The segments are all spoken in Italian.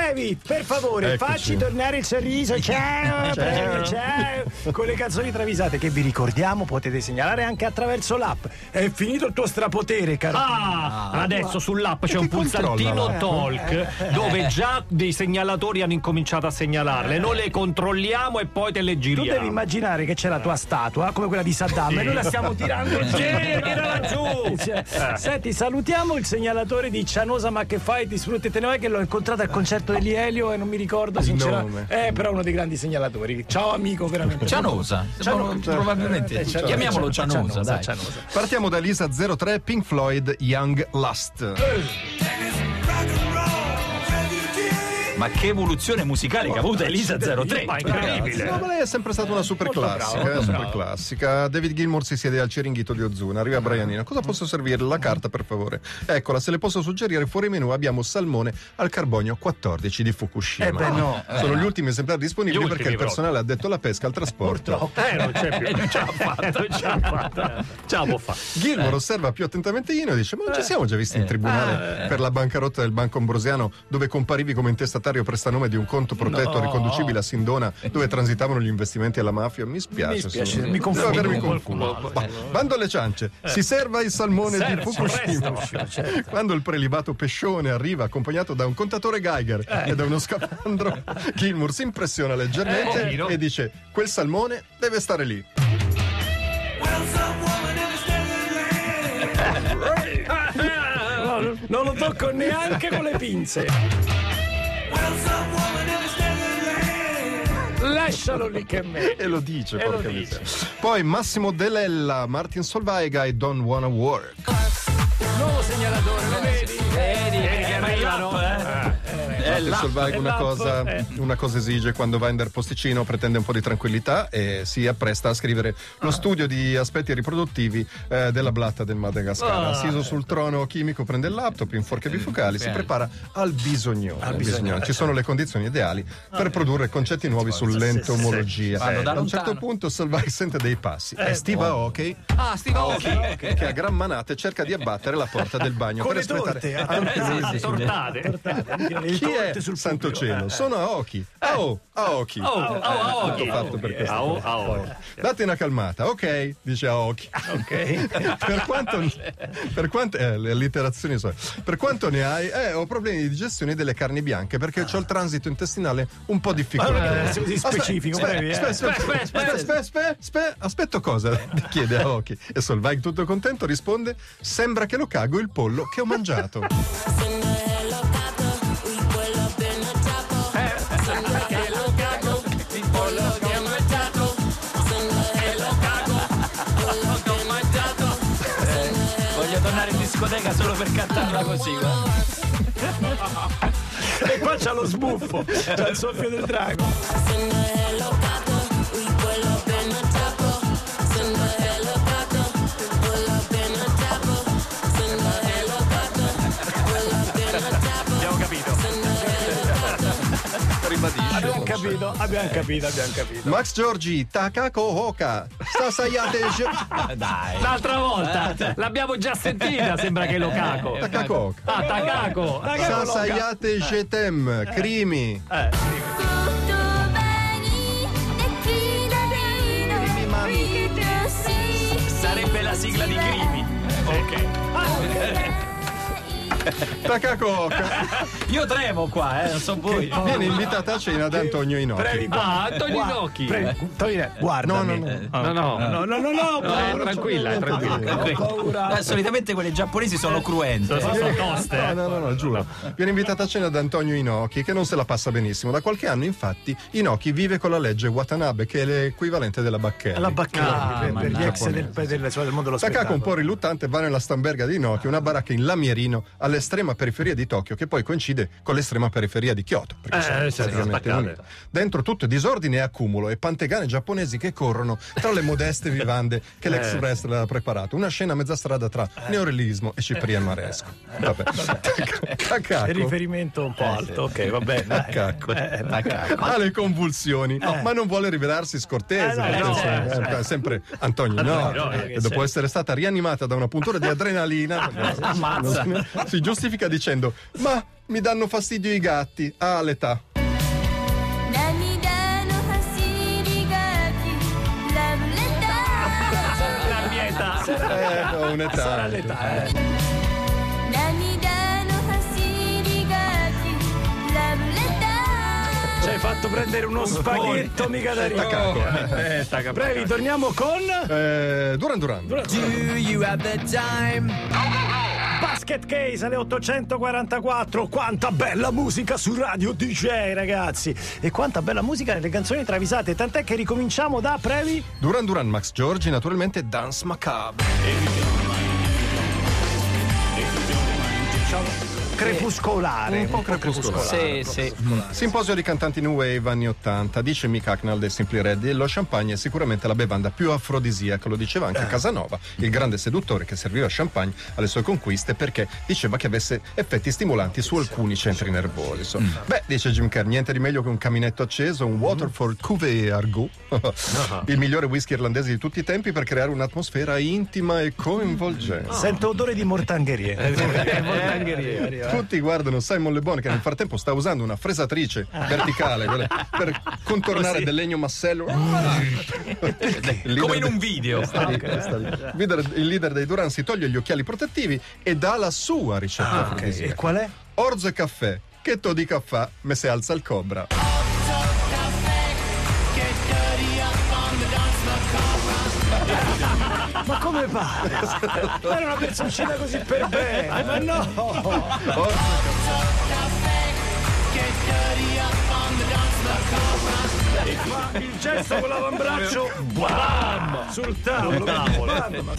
David, per favore, Eccoci. facci tornare il sorriso. Ciao, prego, ciao. Con le canzoni travisate che vi ricordiamo potete segnalare anche attraverso l'app. È finito il tuo strapotere, caro. Adesso sull'app c'è un pulsantino controlla? talk dove già dei segnalatori hanno incominciato a segnalarle. Noi le controlliamo e poi te le Tu giriamo. devi immaginare che c'è la tua statua, come quella di Saddam, e noi la stiamo tirando giù. tirala giù. Senti, salutiamo il segnalatore di Cianosa, ma che fai? Ti sfrutti, te ne vai, che l'ho incontrato al concerto degli Elio e non mi ricordo sinceramente. Però uno dei grandi segnalatori. Ciao amico, veramente. Cianosa. Probabilmente. Chiamiamolo Cianosa, dai. Cianosa. Partiamo da Lisa 03, Pink Floyd, Young Lust. Ma che evoluzione musicale che ha avuto Elisa 03. Ma incredibile. No, ma lei è sempre stata una super classica. David Gilmour si siede al Ciringhito di Ozuna. Arriva Brianina. Cosa posso servirle? La carta, per favore. Eccola, se le posso suggerire, fuori menù abbiamo salmone al carbonio 14 di Fukushima. No. Sono gli ultimi esemplari disponibili Gli perché ultimi, il personale ha detto la pesca al trasporto. Non c'è più. Non ce l'ha fatta. Ce la può fare. Gilmour osserva più attentamente Ino e dice: ma non ci siamo già visti in tribunale per la bancarotta del Banco Ambrosiano, dove comparivi come intestatario prestanome di un conto protetto riconducibile a Sindona, dove transitavano gli investimenti alla mafia? Mi spiace, mi confondo avermi con confuso. Bando alle ciance, si serva il salmone di Fukushima. Quando il prelibato pescione arriva accompagnato da un contatore Geiger e da uno scafandro, Gilmour si impressiona leggermente e dice: quel salmone deve stare lì. Non lo tocco neanche con le pinze. Lascialo lì che me. E lo dice, porca lo miseria. Poi Massimo Delella, Martin Solveiga e Don't Wanna Work. Nuovo segnalatore, lo vedi? Vedi che arrivano, Martin Solveiga è una cosa esige quando va in der posticino, pretende un po' di tranquillità e si appresta a scrivere lo studio di aspetti riproduttivi della blatta del Madagascar. Assiso sul trono chimico prende il laptop, inforca i bifocali, si prepara al bisognone. Ci sono le condizioni ideali per produrre concetti nuovi sull'entomologia. A un certo punto Solveiga sente dei passi. È Steve Aoki Steve Aoki. che a gran manate cerca di abbattere la porta del bagno Con per le torte, espletare anche lui. Tortate. Chi è santo cielo? Sono Aoki. Aoki. Tutto fatto per questo. Date una calmata. Ok, dice Aoki. Ok. Per quanto le allitterazioni sono. Per quanto ne hai? Ho problemi di digestione delle carni bianche perché ho il transito intestinale un po' difficile. Così specifico, brevi, Aspetto cosa? Ti chiede Aoki. E Solveig, tutto contento, risponde: sembra che lo cago il pollo che ho mangiato. Voglio tornare in discoteca solo per cantarla così, guarda. E qua c'ha lo sbuffo, c'ha il soffio del drago. Abbiamo capito. Abbiamo capito. Max Giorgi, Takako Hoka, Sasayate Dai. L'altra volta l'abbiamo già sentita, sembra che lo caco. Takako Hoka. Takako. Sasayate Jetem, Crimi. Sarebbe la sigla di Crimi. Ok. Takako Hoka. Io tremo qua, non so voi. Viene invitata a cena da Antonio Inoki. Antonio Inoki. Guardami. No. Tranquilla. Solitamente quelle giapponesi sono cruente. Sono toste. No, giuro. Viene invitata a cena da Antonio Inoki, che non se la passa benissimo. Da qualche anno, infatti, Inoki vive con la legge Watanabe, che è l'equivalente della Bacchelli. La Bacchelli per gli ex del mondo dello spettacolo. Takako, un po' riluttante, va nella stamberga di Inoki, una baracca in Lamierino, all'estrema periferia di Tokyo, che poi coincide con l'estrema periferia di Kyoto, perché sono praticamente unite. Dentro tutto è disordine e accumulo e pantegane giapponesi che corrono tra le modeste vivande che l'ex wrestler ha preparato. Una scena a mezza strada tra neorealismo e Cipriano Maresco. Vabbè. Takako. Il riferimento un po' alto, ok, va bene. Takako. Ha le convulsioni, ma non vuole rivelarsi scortese. Perché sempre Antonio, no. E dopo essere stata rianimata da una puntura di adrenalina, si giustifica dicendo: ma mi danno fastidio i gatti. Ah, l'età. La mia età. Ho un'età. Sarà l'età, Ci hai fatto prendere uno spaghetto mica da ridere. Brevi, torniamo con Duran Duran. Do you have the time? Basket Case alle 844. Quanta bella musica su Radio DJ, ragazzi. E quanta bella musica nelle canzoni travisate. Tant'è che ricominciamo da Previ. Duran Duran, Max Giorgi, naturalmente Dance Macabre. Crepuscolare. Un po' crepuscolare. Sì. Simposio di cantanti New Wave anni 80. Dice Mick Hucknall dei Simply Red: lo champagne è sicuramente la bevanda più afrodisiaca. Lo diceva anche Casanova, il grande seduttore che serviva champagne alle sue conquiste perché diceva che avesse effetti stimolanti su alcuni centri nervosi. Beh, dice Jim Kerr, niente di meglio che un caminetto acceso, un Waterford Cuvée Argou, il migliore whisky irlandese di tutti i tempi per creare un'atmosfera intima e coinvolgente. Sento odore di mortangherie. Tutti guardano Simon Le Bon che nel frattempo sta usando una fresatrice verticale per contornare del legno massello. Come in un video. Il leader dei Duran si toglie gli occhiali protettivi e dà la sua ricetta afrodisiaca. E qual è? Orzo e caffè. Che to di caffè, me se alza il cobra. Ma come fa? Era una personcina così per bene, ma no! Il gesto con l'avambraccio bam, sul tavolo. Bam.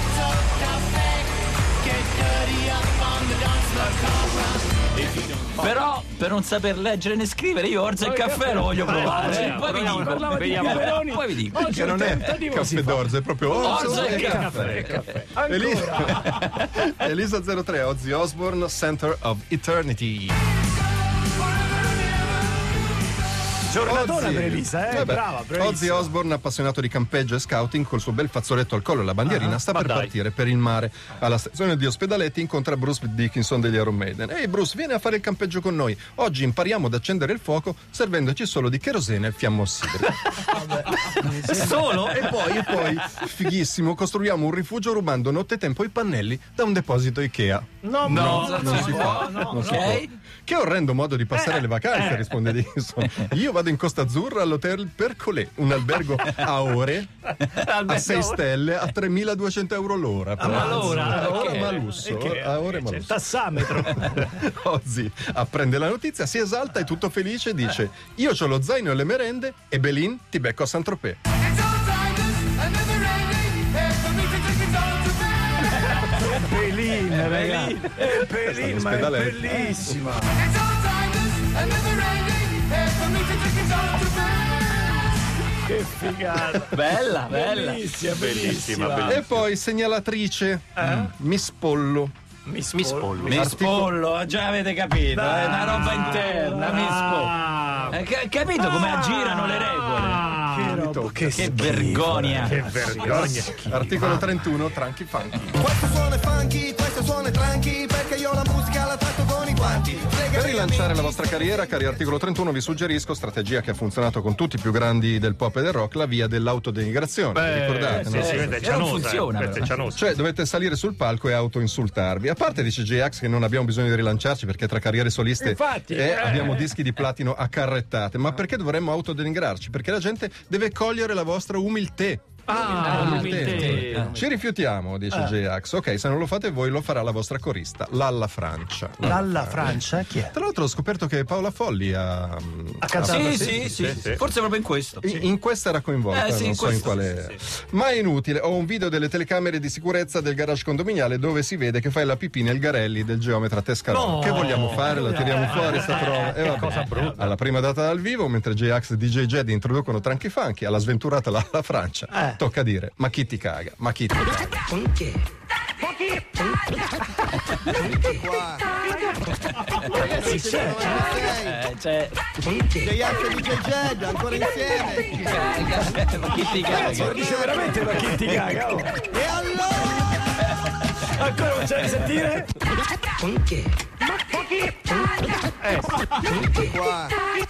Però per non saper leggere né scrivere io Orzo e caffè lo voglio provare. Poi vi dico. Parlava di peperoni. Poi vi dico. Che non è caffè d'orzo, è proprio Orzo e caffè. Elisa 03, Ozzy Osbourne, Center of Eternity. Giornatona Ozzy. per Elisa, brava, bravissima. Ozzy Osbourne, appassionato di campeggio e scouting, col suo bel fazzoletto al collo e la bandierina, sta per partire per il mare. Alla stazione di Ospedaletti incontra Bruce Dickinson degli Iron Maiden. Ehi Bruce, vieni a fare il campeggio con noi. Oggi impariamo ad accendere il fuoco servendoci solo di cherosene e fiammossidere. Solo? E poi, fighissimo, costruiamo un rifugio rubando nottetempo i pannelli da un deposito Ikea. Non si fa. Non si può. Che orrendo modo di passare le vacanze, risponde Dickinson. Io vado in Costa Azzurra all'Hotel Percolé, un albergo a ore, a 6 stelle, a 3.200 euro l'ora. Ma lusso. A ore, ma C'è il lusso. tassametro. Ozzy apprende la notizia, si esalta e tutto felice dice: io c'ho lo zaino e le merende e Belin ti becco a Saint-Tropez. Pelin, ragazzi. Pelin, ma è bellissima. Che figata. Bella. Bellissima. E poi segnalatrice Miss Pollo. Miss Pollo, già avete capito, è una roba interna, Miss Pollo. Capito come aggirano le regole? Che vergogna. Che vergogna. Articolo 31, Tranchi Funky. Questo suono è funky, questo suono è tranqui, perché io la musica la tratto con i guanti. Per rilanciare la vostra carriera, cari Articolo 31, vi suggerisco, strategia che ha funzionato con tutti i più grandi del pop e del rock, la via dell'autodenigrazione. Ricordate? No? Non funziona. Cioè dovete salire sul palco e autoinsultarvi. A parte dice J-Ax che non abbiamo bisogno di rilanciarci perché tra carriere soliste Infatti, abbiamo dischi di platino a carrettate. Ma perché dovremmo autodenigrarci? Perché la gente deve cogliere la vostra umiltà. Ci rifiutiamo, dice J-Ax. Ok, se non lo fate voi, lo farà la vostra corista, Lalla Francia. Lalla Francia? Chi è? Tra l'altro ho scoperto che Paola Folli ha cantato. Sì. Forse proprio in questo. in questa era coinvolta, Sì, non in so in questo, quale. sì. Ma è inutile, ho un video delle telecamere di sicurezza del garage condominiale dove si vede che fai la pipì nel Garelli del geometra Tescarone. Che vogliamo fare? La tiriamo fuori sta prova. E vabbè. Alla prima data dal vivo, mentre J-Ax e DJ Jed introducono Tranchi Funky, alla sventurata Lalla Francia tocca dire: ma chi ti caga? Ma chi ti caga? Ragazzi, c'è. C'è. J-Ax e DJ Jed ancora insieme. Ma chi ti Ragazzi, lo caga? dice veramente ma chi ti caga? E allora? Ancora facciamo sentire? Qua.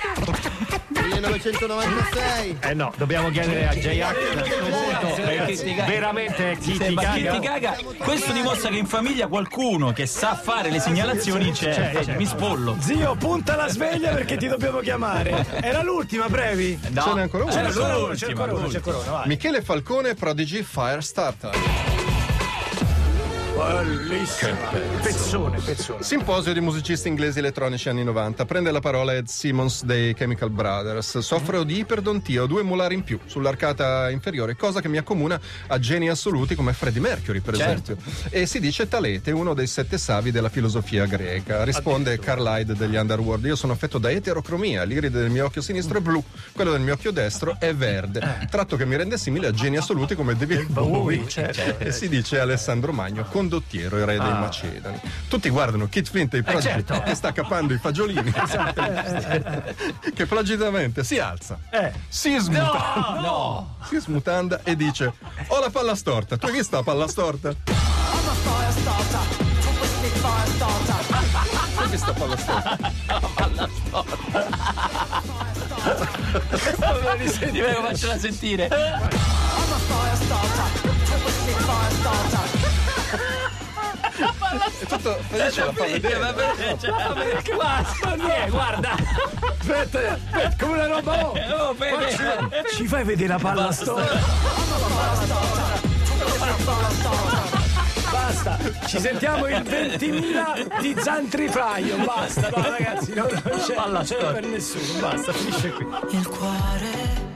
1996. No, dobbiamo chiedere a J-Ax a questo punto, veramente Kitty Gaga. Questo dimostra che in famiglia qualcuno che sa fare le segnalazioni c'è. Mi spollo. Zio, punta la sveglia perché ti dobbiamo chiamare. Era l'ultima, brevi? No, Ce n'è ancora uno. C'è ancora uno, vai. Michele Falcone, Prodigy Firestarter. Bellissimo. Pezzone. Simposio di musicisti inglesi elettronici anni 90. Prende la parola Ed Simmons dei Chemical Brothers. Soffro di iperdontia, ho 2 molari in più sull'arcata inferiore, cosa che mi accomuna a geni assoluti come Freddie Mercury, per esempio. E si dice Talete, uno dei 7 savi della filosofia greca. Risponde Carlyle degli Underworld: io sono affetto da eterocromia, l'iride del mio occhio sinistro è blu, quello del mio occhio destro è verde, tratto che mi rende simile a geni assoluti come David Bowie. E si dice Alessandro Magno, condottiero, erede dei Macedoni. Tutti guardano Kid Flint dei Prodigy che sta capando i fagiolini, che placidamente si alza, si smutanda, si smutanda e dice: ho la palla storta. Tu hai visto la palla storta? Hai visto la palla storta? Faccela sentire. È tutto felice, la fa vedere. Guarda. Aspetta, come una roba. Ci fai vedere la palla storta? Basta, ci sentiamo il 20.000 di Zantripaio. Basta, no, ragazzi, non c'è palla per nessuno. Basta, finisce qui. Il cuore